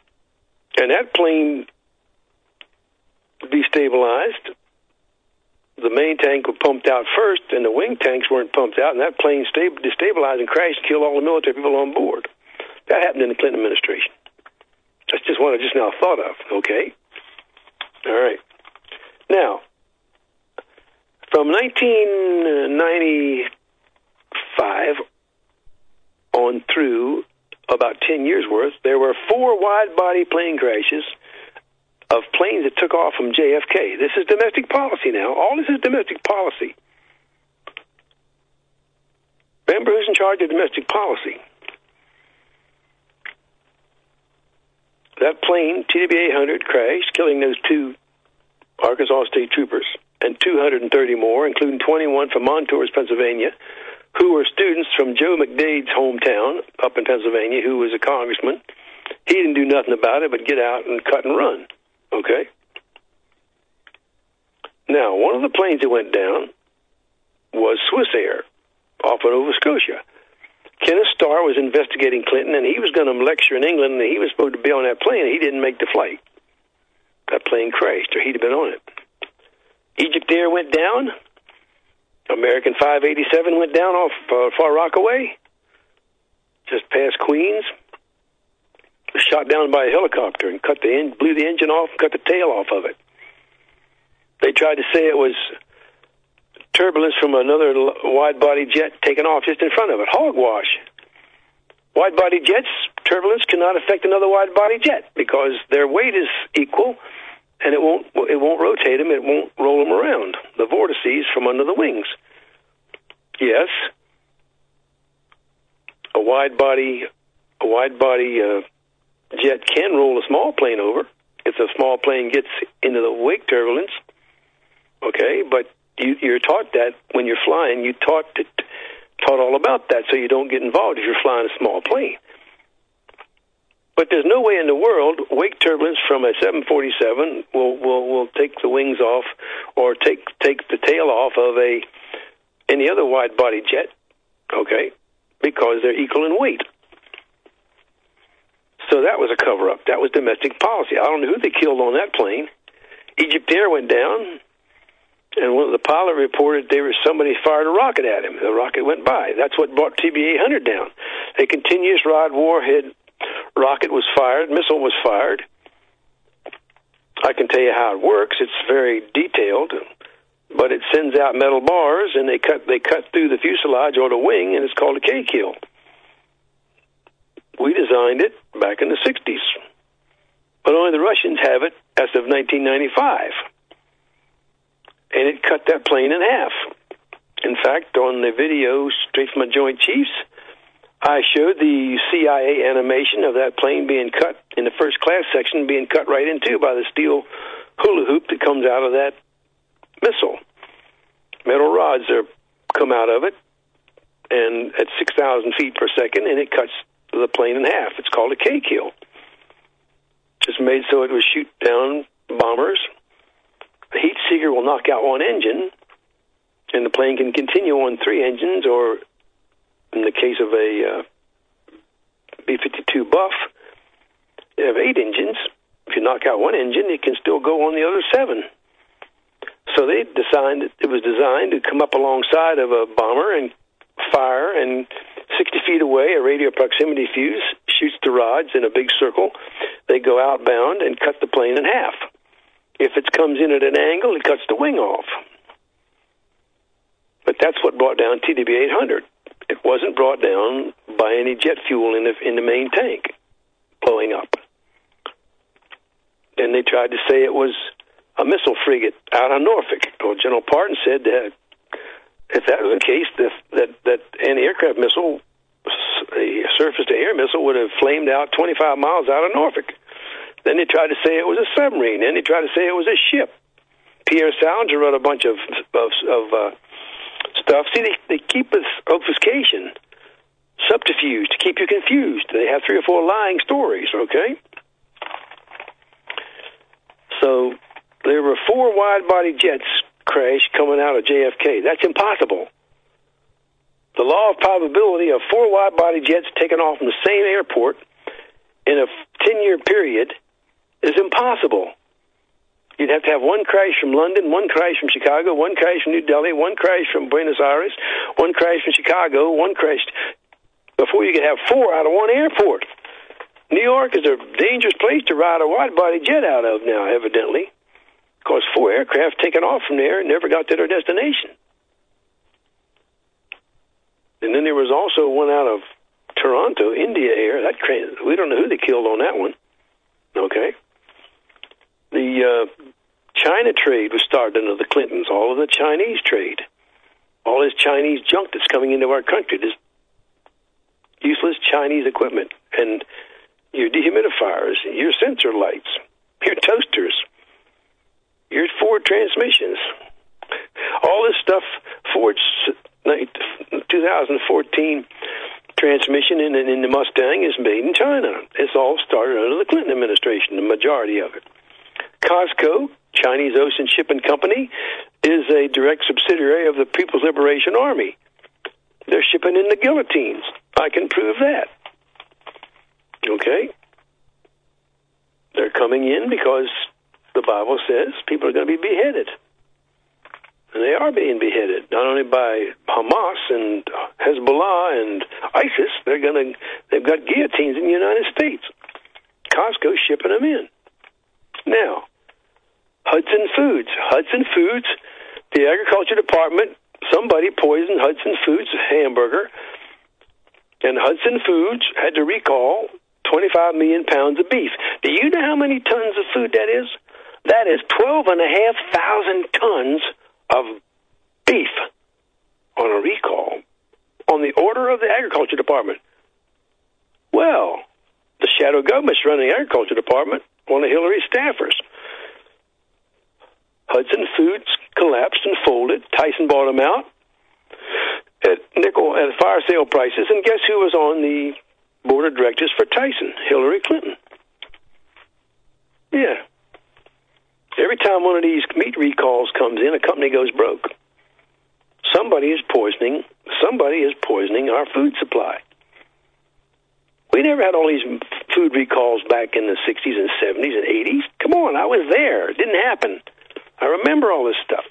And that plane destabilized. the main tank was pumped out first, and the wing tanks weren't pumped out, and that plane stab- destabilized and crashed and killed all the military people on board. That happened in the Clinton administration. That's just what I just now thought of, okay? All right. Now, from nineteen ninety-five on through about ten years' worth, there were four wide-body plane crashes of planes that took off from J F K. This is domestic policy now. All this is domestic policy. Remember who's in charge of domestic policy? That plane, T W A eight hundred, crashed, killing those two Arkansas State Troopers and two hundred thirty more, including twenty-one from Montours, Pennsylvania, who were students from Joe McDade's hometown up in Pennsylvania, who was a congressman. He didn't do nothing about it but get out and cut and run. Okay? Now, one of the planes that went down was Swissair off of Nova Scotia. Kenneth Starr was investigating Clinton, and he was going to lecture in England, and he was supposed to be on that plane, and he didn't make the flight. That plane crashed, or he'd have been on it. Egypt Air went down. American five eighty-seven went down off uh, Far Rockaway, just past Queens. Was shot down by a helicopter and cut the en- blew the engine off, cut the tail off of it. They tried to say it was turbulence from another wide-body jet taking off just in front of it. Hogwash. Wide-body jets, turbulence cannot affect another wide-body jet because their weight is equal, and it won't it won't rotate them. It won't roll them around. The vortices from under the wings. Yes, a wide-body a wide-body uh, jet can roll a small plane over if the small plane gets into the wake turbulence. Okay, but you, you're taught that when you're flying. You taught it, taught all about that, so you don't get involved if you're flying a small plane. But there's no way in the world wake turbulence from a seven forty-seven will will will take the wings off or take take the tail off of a any other wide body jet. Okay, because they're equal in weight. So that was a cover-up. That was domestic policy. I don't know who they killed on that plane. Egypt Air went down, and one of the pilot reported there was somebody fired a rocket at him. The rocket went by. That's what brought T B A eight hundred down. A continuous rod warhead rocket was fired, missile was fired. I can tell you how it works. It's very detailed, but it sends out metal bars, and they cut they cut through the fuselage or the wing, and it's called a K-kill. We designed it back in the sixties, but only the Russians have it as of nineteen ninety-five, and it cut that plane in half. In fact, on the video straight from the Joint Chiefs, I showed the C I A animation of that plane being cut in the first class section, being cut right into by the steel hula hoop that comes out of that missile. Metal rods are come out of it, and at six thousand feet per second, and it cuts the plane in half. It's called a K-kill. It's made so it will shoot down bombers. The heat seeker will knock out one engine, and the plane can continue on three engines, or in the case of a uh, B fifty-two Buff, you have eight engines. If you knock out one engine, it can still go on the other seven. So they designed it was designed to come up alongside of a bomber and fire, and sixty feet away, a radio proximity fuse shoots the rods in a big circle. They go outbound and cut the plane in half. If it comes in at an angle, it cuts the wing off. But that's what brought down T W A eight hundred. It wasn't brought down by any jet fuel in the in the main tank blowing up. Then they tried to say it was a missile frigate out of Norfolk. Well, General Parton said that if that was the case, that that, that anti-aircraft missile, a surface-to-air missile, would have flamed out twenty-five miles out of Norfolk. Then they tried to say it was a submarine. Then they tried to say it was a ship. Pierre Salinger wrote a bunch of of, of uh, stuff. See, they, they keep this obfuscation, subterfuge, to keep you confused. They have three or four lying stories, okay? So there were four wide-body jets crash coming out of J F K. That's impossible. The law of probability of four wide-body jets taken off from the same airport in a ten-year period is impossible. You'd have to have one crash from London, one crash from Chicago, one crash from New Delhi, one crash from Buenos Aires, one crash from Chicago, one crash before you could have four out of one airport. New York is a dangerous place to ride a wide-body jet out of now, evidently, because four aircraft taken off from there and never got to their destination. And then there was also one out of Toronto, India Air. That crazy. We don't know who they killed on that one. Okay. The uh, China trade was started under the Clintons. All of the Chinese trade, all this Chinese junk that's coming into our country, this useless Chinese equipment, and your dehumidifiers, your sensor lights, your toasters, your Ford transmissions, all this stuff. Ford's two thousand fourteen transmission in, in the Mustang is made in China. It's all started under the Clinton administration, the majority of it. Costco, Chinese Ocean Shipping Company, is a direct subsidiary of the People's Liberation Army. They're shipping in the guillotines. I can prove that. Okay? They're coming in because the Bible says people are going to be beheaded. And they are being beheaded, not only by Hamas and Hezbollah and ISIS. They're going to, they've got guillotines in the United States. Costco's shipping them in. Now, Hudson Foods. Hudson Foods, the Agriculture Department, somebody poisoned Hudson Foods hamburger, and Hudson Foods had to recall twenty-five million pounds of beef. Do you know how many tons of food that is? That is twelve and a half thousand tons of beef on a recall on the order of the Agriculture Department. Well, the shadow government's running the Agriculture Department, one of Hillary's staffers. Hudson Foods collapsed and folded. Tyson bought them out at nickel at fire sale prices, and guess who was on the board of directors for Tyson? Hillary Clinton. Yeah. Every time one of these meat recalls comes in, a company goes broke. Somebody is poisoning. Somebody is poisoning our food supply. We never had all these food recalls back in the sixties and seventies and eighties. Come on, I was there. It didn't happen. I remember all this stuff.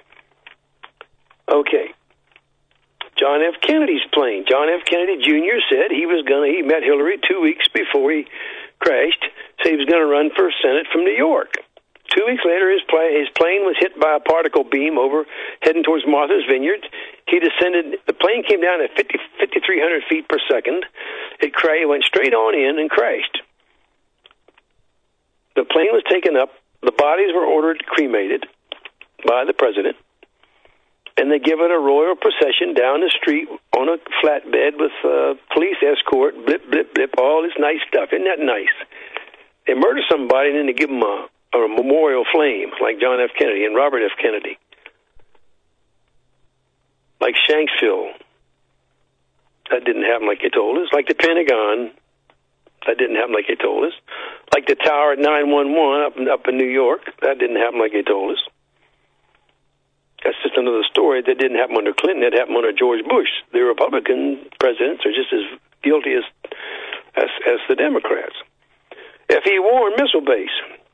Okay. John F. Kennedy's plane. John F. Kennedy Junior said he was going to, he met Hillary two weeks before he crashed, said he was going to run for Senate from New York. Two weeks later, his, play, his plane was hit by a particle beam over, heading towards Martha's Vineyard. He descended, the plane came down at fifty, fifty-three hundred feet per second. It crashed, went straight on in and crashed. The plane was taken up. The bodies were ordered cremated by the president, and they give it a royal procession down the street on a flatbed with uh, police escort, blip, blip, blip, all this nice stuff. Isn't that nice? They murder somebody and then they give them a, a memorial flame, like John F. Kennedy and Robert F. Kennedy. Like Shanksville. That didn't happen like they told us. Like the Pentagon. That didn't happen like they told us. Like the tower at nine one one up in, up in New York. That didn't happen like they told us. That's just another story. That didn't happen under Clinton. That happened under George Bush. The Republican presidents are just as guilty as as, as the Democrats. F E. Warren Missile Base.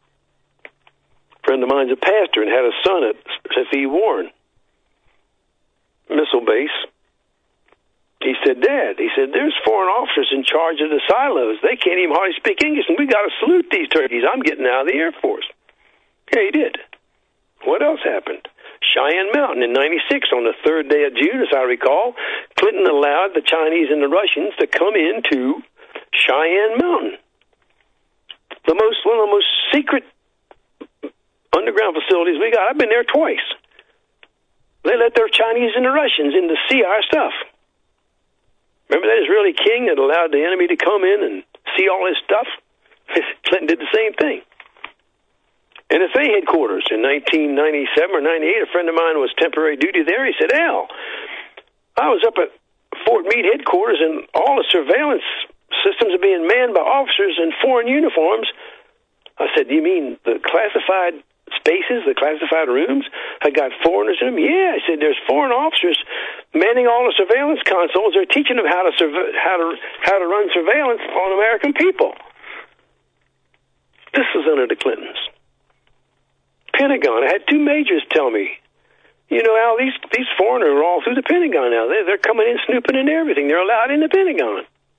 A friend of mine's a pastor and had a son at F E. Warren Missile Base. He said, Dad, he said, there's foreign officers in charge of the silos. They can't even hardly speak English, and we got to salute these turkeys. I'm getting out of the Air Force. Yeah, he did. What else happened? Cheyenne Mountain in ninety-six, on the third day of June, as I recall, Clinton allowed the Chinese and the Russians to come into Cheyenne Mountain. The most, one of the most secret underground facilities we got. I've been there twice. They let their Chinese and the Russians in to see our stuff. Remember that Israeli king that allowed the enemy to come in and see all his stuff? Clinton did the same thing. N S A headquarters in nineteen ninety-seven or ninety-eight, a friend of mine was temporary duty there. He said, Al, I was up at Fort Meade headquarters and all the surveillance systems are being manned by officers in foreign uniforms. I said, do you mean the classified spaces, the classified rooms, had got foreigners in them? Yeah, I said, there's foreign officers manning all the surveillance consoles. They're teaching them how to surve- how to how to run surveillance on American people. This was under the Clintons. Pentagon. I had two majors tell me, you know, Al, these these foreigners are all through the Pentagon now. They're, they're coming in, snooping into everything. They're allowed in the Pentagon.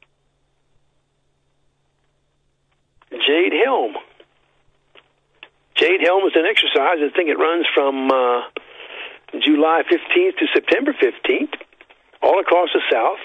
Jade Helm. Jade Helm is an exercise. I think it runs from uh, July fifteenth to September fifteenth, all across the South.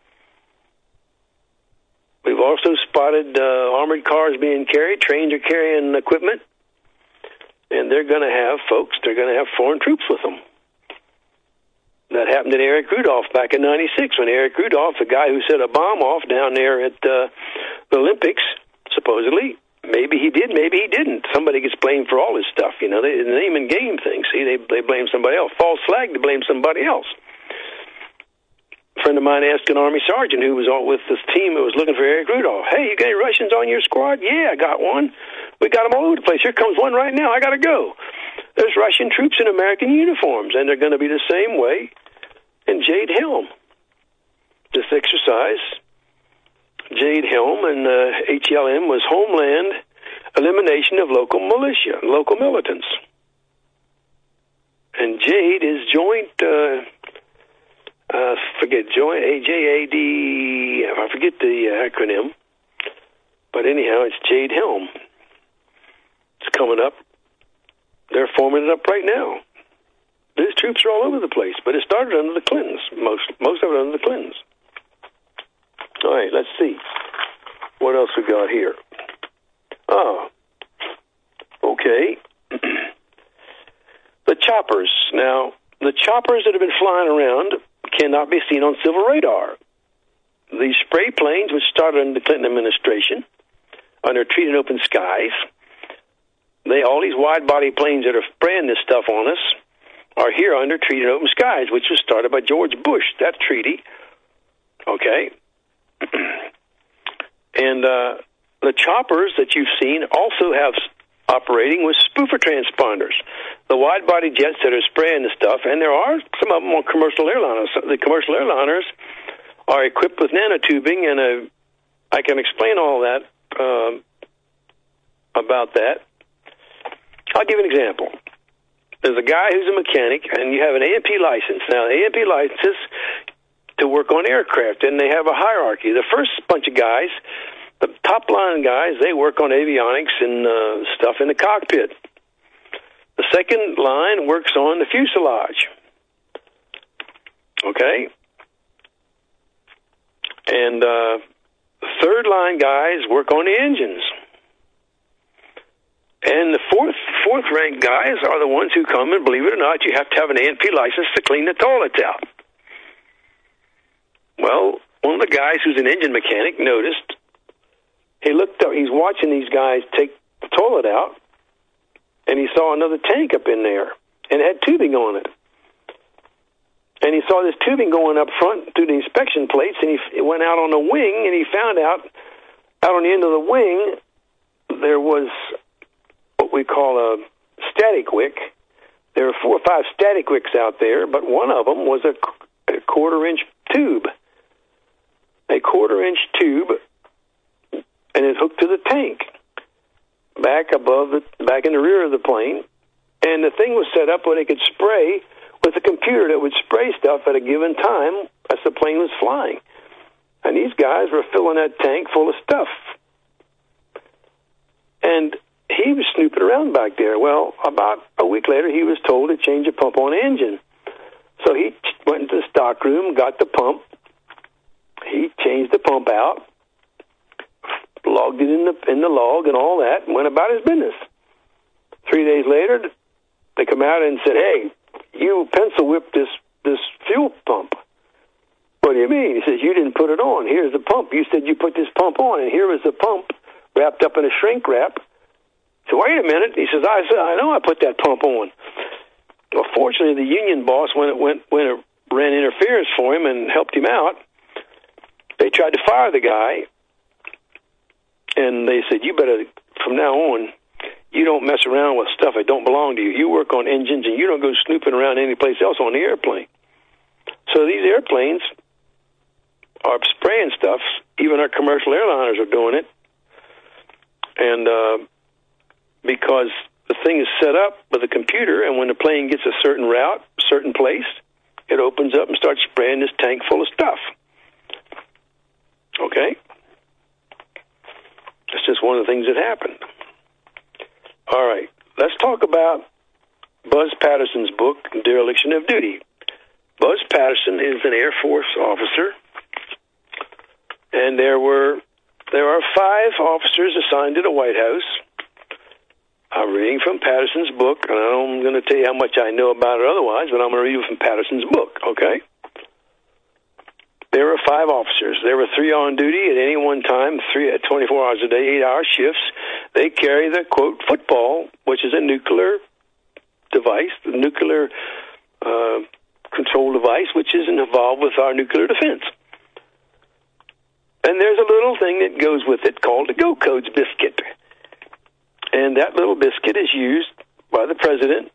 We've also spotted uh, armored cars being carried. Trains are carrying equipment. And they're going to have, folks, they're going to have foreign troops with them. That happened to Eric Rudolph back in ninety-six, when Eric Rudolph, the guy who set a bomb off down there at uh, the Olympics, supposedly, maybe he did, maybe he didn't. Somebody gets blamed for all this stuff, you know. They, the name and game thing, see, they, they blame somebody else. False flag, they blame somebody else. A friend of mine asked an Army sergeant who was all with this team who was looking for Eric Rudolph, hey, you got any Russians on your squad? Yeah, I got one. We got them all over the place. Here comes one right now. I got to go. There's Russian troops in American uniforms, and they're going to be the same way in Jade Helm. This exercise, Jade Helm and uh, H L M, was Homeland Elimination of Local Militia, local militants. And Jade is joint... Uh, Uh, forget joint A J A D. I forget the uh, acronym, but anyhow, it's Jade Helm. It's coming up. They're forming it up right now. These troops are all over the place, but it started under the Clintons. Most most of it under the Clintons. All right, let's see what else we got here. Oh, okay. The choppers. Now, the choppers that have been flying around cannot be seen on civil radar. These spray planes, which started under the Clinton administration, under treated open skies, they all these wide-body planes that are spraying this stuff on us are here under treated open skies, which was started by George Bush, that treaty. Okay? And uh, the choppers that you've seen also have operating with spoofer transponders, the wide-body jets that are spraying the stuff, and there are some of them on commercial airliners. The commercial airliners are equipped with nanotubing, and a, I can explain all that uh, about that. I'll give an example. There's a guy who's a mechanic, and you have an A M P license. Now, A M P licenses to work on aircraft, and they have a hierarchy. The first bunch of guys, the top line guys, they work on avionics and uh, stuff in the cockpit. The second line works on the fuselage. Okay? And uh, third line guys work on the engines. And the fourth fourth rank guys are the ones who come, and believe it or not, you have to have an A M P license to clean the toilets out. Well, one of the guys who's an engine mechanic noticed, he looked up, he's watching these guys take the toilet out, and he saw another tank up in there, and it had tubing on it. And he saw this tubing going up front through the inspection plates, and he went out on the wing, and he found out, out on the end of the wing, there was what we call a static wick. There were four or five static wicks out there, but one of them was a, a quarter-inch tube. A quarter-inch tube, and it hooked to the tank, back above the, back in the rear of the plane, and the thing was set up where they could spray with a computer that would spray stuff at a given time as the plane was flying. And these guys were filling that tank full of stuff. And he was snooping around back there. Well, about a week later, he was told to change a pump on the engine. So he went into the stock room, got the pump. He changed the pump out, logged it in the in the log and all that, and went about his business. Three days later, they come out and said, "Hey, you pencil whipped this this fuel pump." "What do you mean?" He says, "You didn't put it on. Here's the pump. You said you put this pump on, and here was the pump wrapped up in a shrink wrap." So wait a minute. He says, "I said I know I put that pump on." Well, fortunately, the union boss went went went ran interference for him and helped him out. They tried to fire the guy, and they said, "You better, from now on, you don't mess around with stuff that don't belong to you. You work on engines, and you don't go snooping around any place else on the airplane." So these airplanes are spraying stuff. Even our commercial airliners are doing it. And uh, because the thing is set up with a computer, and when the plane gets a certain route, certain place, it opens up and starts spraying this tank full of stuff. Okay? That's just one of the things that happened. All right, let's talk about Buzz Patterson's book, Dereliction of Duty. Buzz Patterson is an Air Force officer, and there were there are five officers assigned to the White House. I'm reading from Patterson's book, and I'm going to tell you how much I know about it otherwise, but I'm going to read from Patterson's book, okay? There were five officers. There were three on duty at any one time, three at twenty-four hours a day, eight-hour shifts. They carry the, quote, football, which is a nuclear device, the nuclear uh, control device, which is involved with our nuclear defense. And there's a little thing that goes with it called the Go Codes biscuit. And that little biscuit is used by the president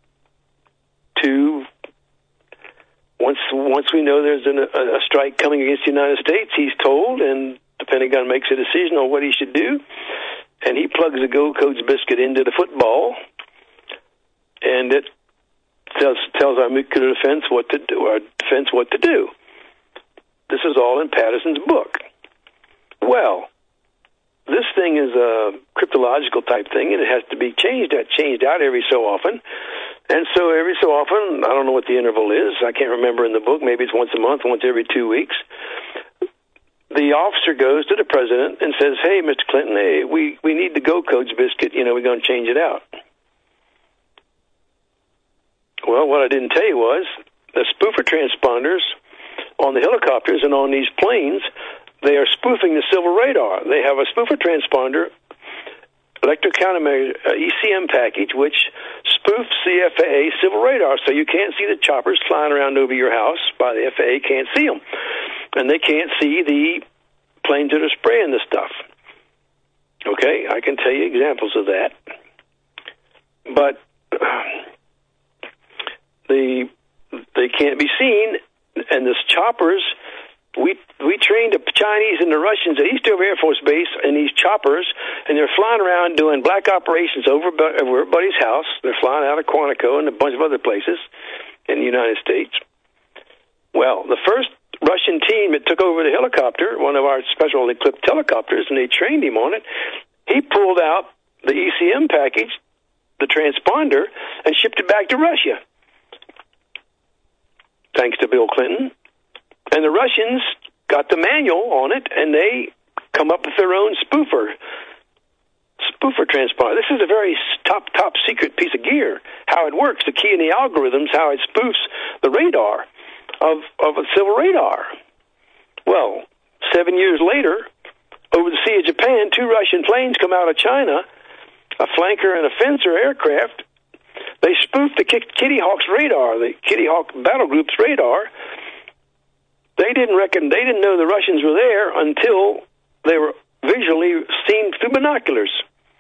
to, once once we know there's an, a, a strike coming against the United States, he's told, and the Pentagon makes a decision on what he should do, and he plugs the Go Codes biscuit into the football, and it tells, tells our nuclear defense what to do, our defense what to do. This is all in Patterson's book. Well, this thing is a cryptological type thing, and it has to be changed out, changed out every so often. And so every so often, I don't know what the interval is. I can't remember in the book. Maybe it's once a month, once every two weeks. The officer goes to the president and says, hey, Mister Clinton, hey, we, we need the Go Codes biscuit. You know, we're going to change it out. Well, what I didn't tell you was the spoofer transponders on the helicopters and on these planes, they are spoofing the civil radar. They have a spoofer transponder, electro countermeasure, uh, E C M package, which spoofs the F A A civil radar, so you can't see the choppers flying around over your house. By the F A A can't see them, and they can't see the planes that are spraying the stuff. Okay, I can tell you examples of that, but the they can't be seen, and this choppers. We we trained the Chinese and the Russians at Eastover Air Force Base in these choppers, and they're flying around doing black operations over, over everybody's house. They're flying out of Quantico and a bunch of other places in the United States. Well, the first Russian team that took over the helicopter, one of our special equipped helicopters, and they trained him on it, he pulled out the E C M package, the transponder, and shipped it back to Russia. Thanks to Bill Clinton. And the Russians got the manual on it, and they come up with their own spoofer, spoofer transponder. This is a very top, top secret piece of gear, how it works, the key in the algorithms, how it spoofs the radar of, of a civil radar. Well, seven years later, over the Sea of Japan, two Russian planes come out of China, a flanker and a fencer aircraft. They spoofed the Kitty Hawk's radar, the Kitty Hawk battle group's radar. They didn't reckon, they didn't know the Russians were there until they were visually seen through binoculars.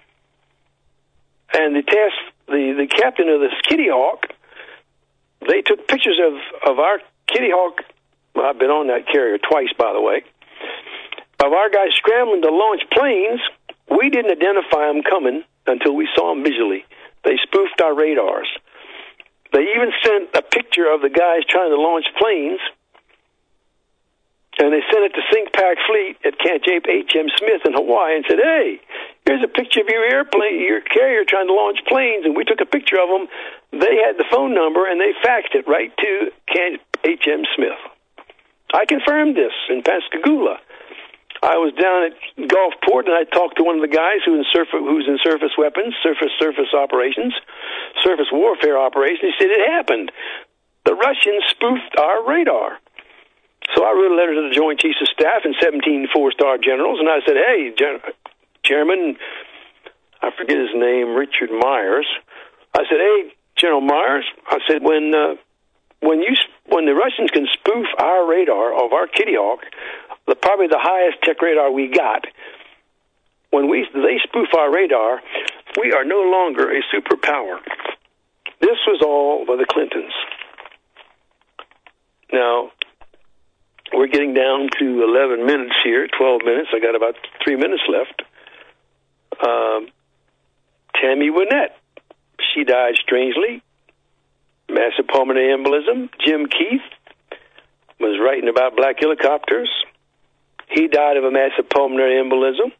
And the task, the, the captain of this Kitty Hawk, they took pictures of, of our Kitty Hawk. Well, I've been on that carrier twice, by the way, of our guys scrambling to launch planes. We didn't identify them coming until we saw them visually. They spoofed our radars. They even sent a picture of the guys trying to launch planes, and they sent it to ThinkPack Fleet at Camp H M Smith in Hawaii and said, hey, here's a picture of your airplane, your carrier trying to launch planes, and we took a picture of them. They had the phone number, and they faxed it right to Camp H M Smith. I confirmed this in Pascagoula. I was down at Gulfport, and I talked to one of the guys who in surf- who's in surface weapons, surface-surface operations, surface warfare operations. He said it happened. The Russians spoofed our radar. So I wrote a letter to the Joint Chiefs of Staff and seventeen four-star generals, and I said, hey, Gen- Chairman, I forget his name, Richard Myers. I said, hey, General Myers, I said, when uh, when you when the Russians can spoof our radar of our Kitty Hawk, the, probably the highest tech radar we got, when we they spoof our radar, we are no longer a superpower. This was all by the Clintons. Now, we're getting down to eleven minutes here, twelve minutes. I got about three minutes left. Um, Tammy Wynette she died strangely. Massive pulmonary embolism. Jim Keith was writing about black helicopters. He died of a massive pulmonary embolism.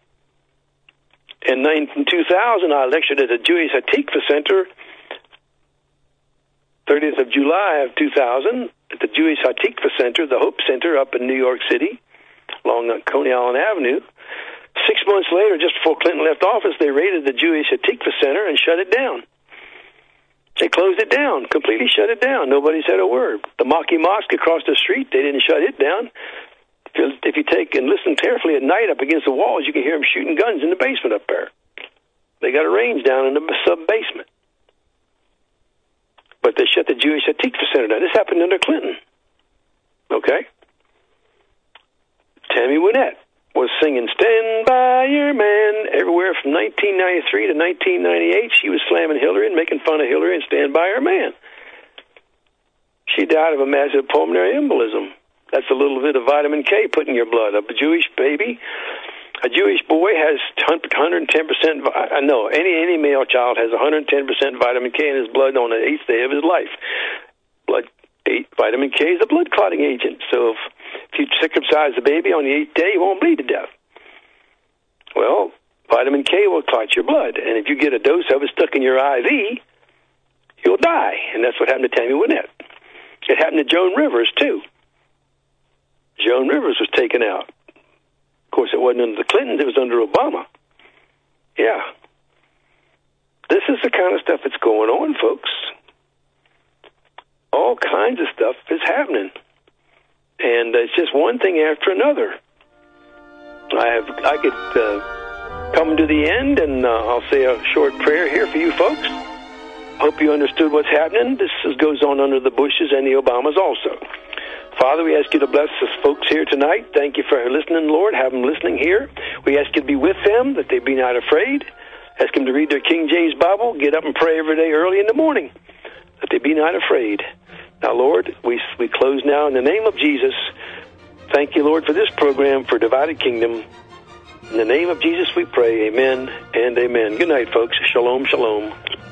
In two thousand, I lectured at the Jewish Hatikva Center, thirtieth of July of two thousand, at the Jewish Hatikva Center, the Hope Center up in New York City, along Coney Island Avenue. Six months later, just before Clinton left office, they raided the Jewish Hatikva Center and shut it down. They closed it down, completely shut it down. Nobody said a word. The Maki Mosque across the street, they didn't shut it down. If you, if you take and listen carefully at night up against the walls, you can hear them shooting guns in the basement up there. They got a range down in the sub-basement. But they shut the Jewish Hatikva Center down. This happened under Clinton. Okay? Tammy Wynette was singing Stand By Your Man everywhere from nineteen ninety-three to nineteen ninety-eight. She was slamming Hillary and making fun of Hillary and Stand By Her Man. She died of a massive pulmonary embolism. That's a little bit of vitamin K put in your blood. A Jewish baby, a Jewish boy has one hundred ten percent, I know, any, any male child has one hundred ten percent vitamin K in his blood on the eighth day of his life. Blood, eight, vitamin K is a blood clotting agent. So if, if you circumcise the baby on the eighth day, he won't bleed to death. Well, vitamin K will clot your blood. And if you get a dose of it stuck in your I V, you'll die. And that's what happened to Tammy Wynette. It happened to Joan Rivers, too. Joan Rivers was taken out. Of course, it wasn't under the Clintons. It was under Obama. Yeah. This is the kind of stuff that's going on, folks. All kinds of stuff is happening. And it's just one thing after another. I have, I could uh, come to the end, and uh, I'll say a short prayer here for you folks. Hope you understood what's happening. This is, goes on under the Bushes and the Obamas also. Father, we ask you to bless us folks here tonight. Thank you for listening, Lord. Have them listening here. We ask you to be with them, that they be not afraid. Ask them to read their King James Bible. Get up and pray every day early in the morning, that they be not afraid. Now, Lord, we we close now in the name of Jesus. Thank you, Lord, for this program, for Divided Kingdom. In the name of Jesus we pray, amen and amen. Good night, folks. Shalom, shalom.